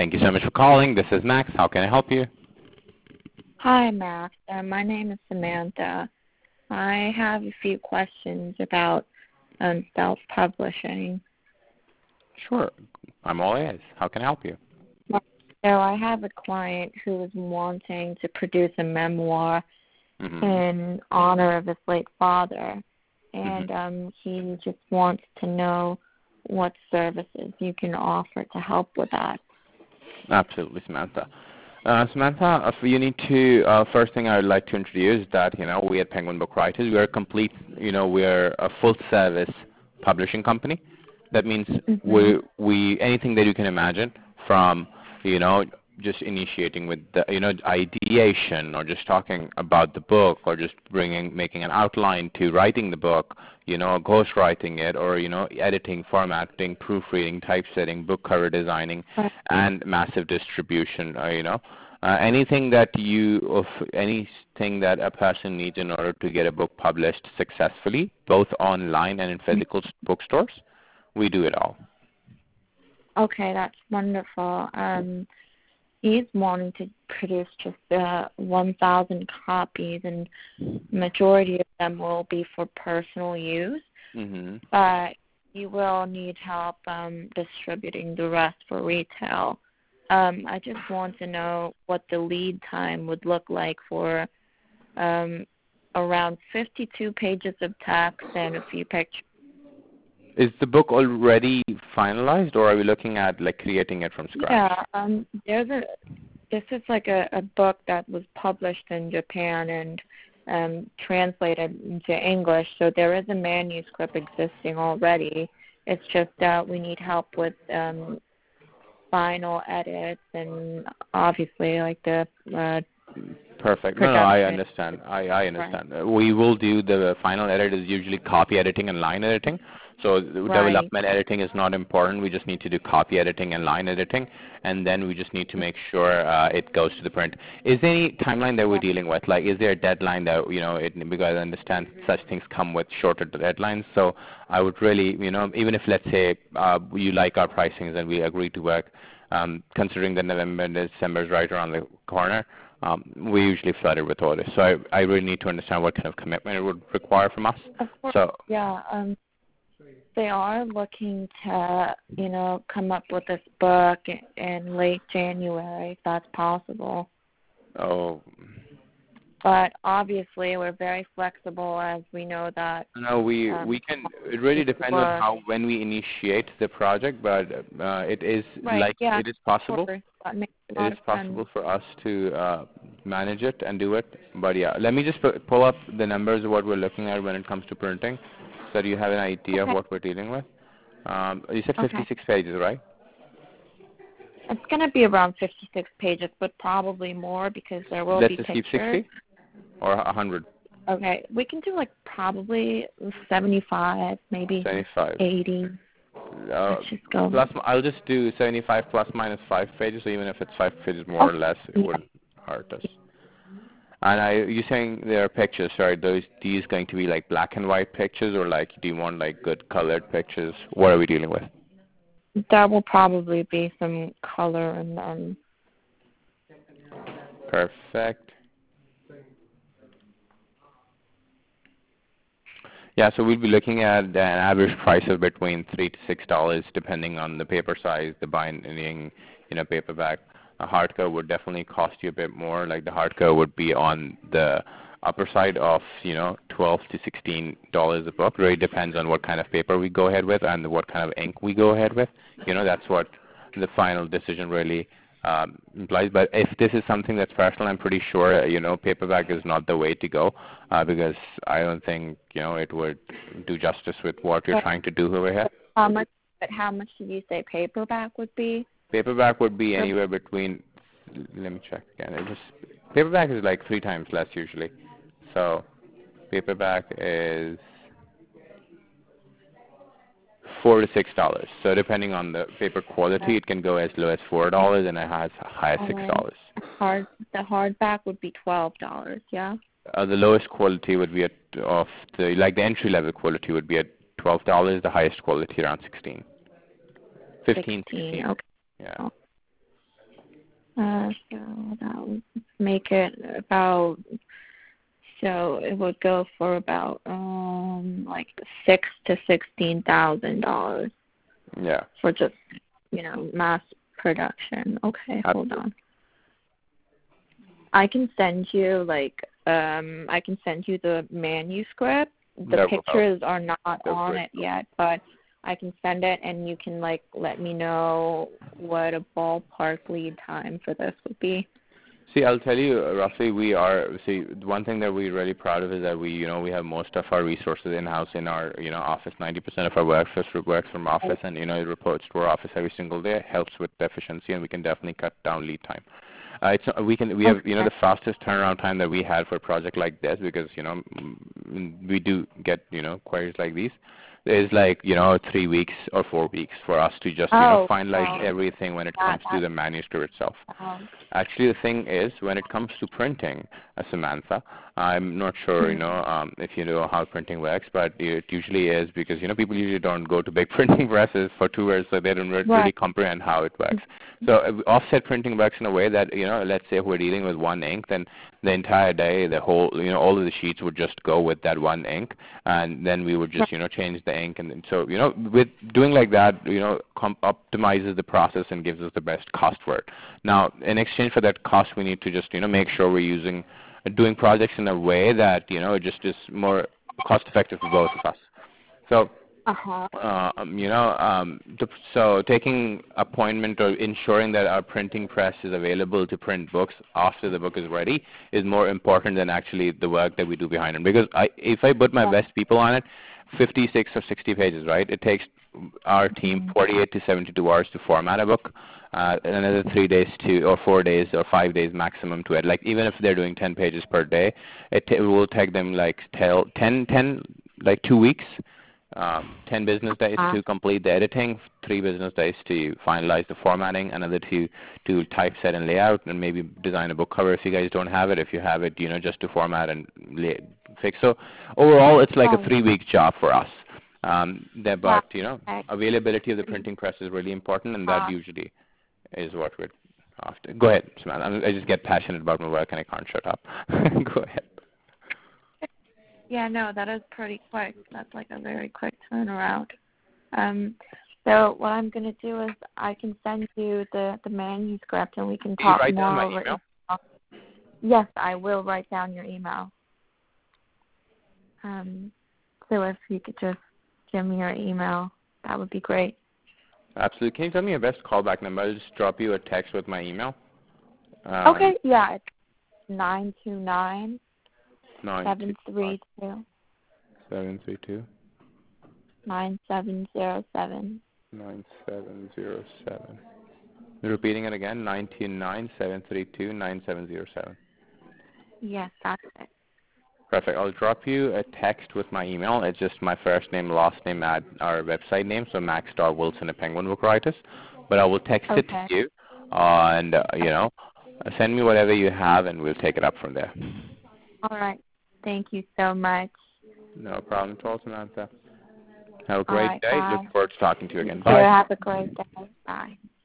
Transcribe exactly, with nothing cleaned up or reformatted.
Thank you so much for calling. This is Max. How can I help you? Hi, Max. Uh, my name is Samantha. I have a few questions about um, self-publishing. Sure. I'm all ears. How can I help you? So I have a client who is wanting to produce a memoir Mm-hmm. in honor of his late father, and Mm-hmm. um, he just wants to know what services you can offer to help with that. Absolutely, Samantha. Uh, Samantha, if you need to, uh, first thing I would like to introduce that, you know, we at Penguin Book Writers, we are a complete, you know, we are a full-service publishing company. That means Mm-hmm. we, we, anything that you can imagine from, you know, just initiating with the, you know, ideation or just talking about the book or just bringing, making an outline to writing the book, you know, ghostwriting it or, you know, editing, formatting, proofreading, typesetting, book cover designing, Right. and massive distribution, uh, you know. Uh, anything that you, of anything that a person needs in order to get a book published successfully, both online and in physical bookstores, we do it all. Okay, that's wonderful. Um, he's wanting to produce just uh, one thousand copies, and majority of them will be for personal use, Mm-hmm. but you will need help um, distributing the rest for retail. Um, I just want to know what the lead time would look like for um, around fifty-two pages of text and a few pictures. Is the book already finalized, or are we looking at like creating it from scratch? Yeah, um, there's a. This is like a, a book that was published in Japan and um, translated into English, so there is a manuscript existing already. It's just that we need help with um, final edits and obviously like the uh, Perfect. No, no, I production. understand. I, I Right. understand. Uh, We will do the final edit is usually copy editing and line editing. So the Right. development editing is not important. We just need to do copy editing and line editing, and then we just need to make sure uh, it goes to the print. Is there any timeline that we're dealing with? Like, is there a deadline that, you know, it, because I understand such things come with shorter deadlines. So I would really, you know, even if let's say uh, you like our pricings and we agree to work, um, considering that November and December is right around the corner, um, we usually flood it with orders. So I, I really need to understand what kind of commitment it would require from us. Of course. So Yeah. Um, they are looking to, you know, come up with this book in late January, if that's possible. oh, But obviously, we're very flexible, as we know that. no, we Um, we can. It really depends on work. how when we initiate the project, but uh, it is Right. like Yeah. it is Of possible. course. That makes a It lot is of sense. possible for us to uh, manage it and do it. But yeah, let me just pu- pull up the numbers of what we're looking at when it comes to printing, so that you have an idea of Okay. what we're dealing with. Um, you said Okay. fifty-six pages, right? It's going to be around fifty-six pages, but probably more because there will Let's be just keep pictures. sixty or one hundred. Okay. We can do like probably seventy-five, maybe seventy-five. eighty. Uh, Let's just go. plus, I'll just do seventy-five plus minus five pages. So even if it's five pages more or Okay. less, it Yeah. wouldn't hurt us. And I, you saying there are pictures? Are those these going to be like black and white pictures, or like do you want like good colored pictures? What are we dealing with? There will probably be some color in them. Perfect. Yeah, so we'll be looking at an average price of between three to six dollars, depending on the paper size, the binding, you know, paperback. A hardcover would definitely cost you a bit more. Like the hardcover would be on the upper side of, you know, twelve to sixteen dollars a book. Really depends on what kind of paper we go ahead with and what kind of ink we go ahead with. You know, that's what the final decision really um, implies. But if this is something that's personal, I'm pretty sure, uh, you know, paperback is not the way to go, uh, because I don't think, you know, it would do justice with what you're But trying to do over here. how much? But how much did you say paperback would be? Paperback would be For, anywhere between, let me check again. It just, paperback is like three times less usually. So paperback is four to six dollars. So depending on the paper quality, it can go as low as four dollars and it has high as six um, dollars. hard. The hardback would be twelve dollars. Yeah. Uh, the lowest quality would be at of the like the entry level quality would be at twelve dollars. The highest quality around sixteen, fifteen, Sixteen. sixteen. Okay. Yeah. Oh. Uh, so that would make it about, so it would go for about um like six to sixteen thousand dollars. Yeah. For just, you know, mass production. Okay, hold on. I can send you like um I can send you the manuscript. The That pictures are not That's on great. it yet, but I can send it and you can like let me know what a ballpark lead time for this would be. See, I'll tell you, uh, roughly, we are, see, one thing that we're really proud of is that we, you know, we have most of our resources in-house in our, you know, office. ninety percent of our workforce works from office, and, you know, it reports to our office every single day. It helps with efficiency, and we can definitely cut down lead time. Uh, it's uh, we can we have you know the fastest turnaround time that we had for a project like this, because you know mm, we do get you know queries like these, is like you know three weeks or four weeks for us to just you know Oh, finalize wow. everything when it That- comes to the manuscript itself. Um, Actually, the thing is, when it comes to printing, uh, Samantha, I'm not sure, you know, um, if you know how printing works, but it usually is, because, you know, people usually don't go to big printing presses for two hours, so they don't re- Right. really comprehend how it works. So uh, offset printing works in a way that, you know, let's say if we're dealing with one ink, then the entire day, the whole, you know, all of the sheets would just go with that one ink, and then we would just, you know, change the ink. And then, so, you know, with doing like that, you know, com- optimizes the process and gives us the best cost for it. Now, in exchange for that cost, we need to just, you know, make sure we're using, doing projects in a way that, you know, it just is more cost effective for both of us. So, uh-huh. uh, um, you know, um, to, so taking appointment or ensuring that our printing press is available to print books after the book is ready is more important than actually the work that we do behind it. Because I, if I put my best people on it, fifty-six or sixty pages, right? It takes our team forty-eight to seventy-two hours to format a book, uh, another three days to, or four days or five days maximum to edit. Like even if they're doing ten pages per day, it, t- it will take them like ten, ten, like two weeks. Um, ten business days to complete the editing, three business days to finalize the formatting, another two to typeset and layout, and maybe design a book cover if you guys don't have it. If you have it, you know, just to format and lay, fix. So overall, it's like a three-week job for us. Um, that, but you know, availability of the printing press is really important, and that usually is what we're after. Go ahead, Samantha. I just get passionate about my work and I can't shut up. Go ahead. Yeah, no, that is pretty quick. That's like a very quick turnaround. Um, so what I'm going to do is I can send you the, the manuscript and we can talk Can you write more down my over email? email. Yes, I will write down your email. Um, so if you could just give me your email, that would be great. Absolutely. Can you tell me your best callback number? I'll just drop you a text with my email. Um, Okay, yeah, it's nine two nine, nine seven three two, seven three two nine seven zero seven. nine seven zero seven. Repeating it again, nine two nine, seven three two, nine seven zero seven. Yes, that's it. Perfect. I'll drop you a text with my email. It's just my first name, last name, at our website name, so Max Wilson at Penguin Book Writers. But I will text Okay. it to you, uh, and, uh, you know, send me whatever you have, and we'll take it up from there. All right. Thank you so much. No problem at all, Samantha. Have a great right, day. bye. Look forward to talking to you again. You Bye. have a great day. Bye.